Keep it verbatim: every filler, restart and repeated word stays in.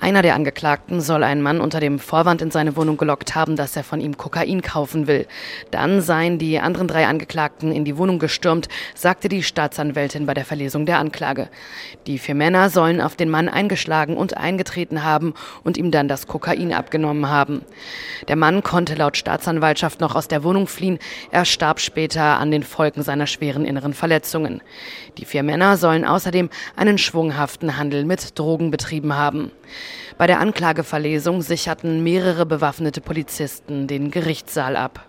Einer der Angeklagten soll einen Mann unter dem Vorwand in seine Wohnung gelockt haben, dass er von ihm Kokain kaufen will. Dann seien die anderen drei Angeklagten in die Wohnung gestürmt, sagte die Staatsanwältin bei der Verlesung der Anklage. Die vier Männer sollen auf den Mann eingeschlagen und eingetreten haben und ihm dann das Kokain abgenommen haben. Der Mann konnte laut Staatsanwaltschaft noch aus der Wohnung fliehen. Er starb später an den Folgen seiner schweren inneren Verletzungen. Die vier Männer sollen außerdem einen schwunghaften Handel mit Drogen betrieben haben. Bei der Anklageverlesung sicherten mehrere bewaffnete Polizisten den Gerichtssaal ab.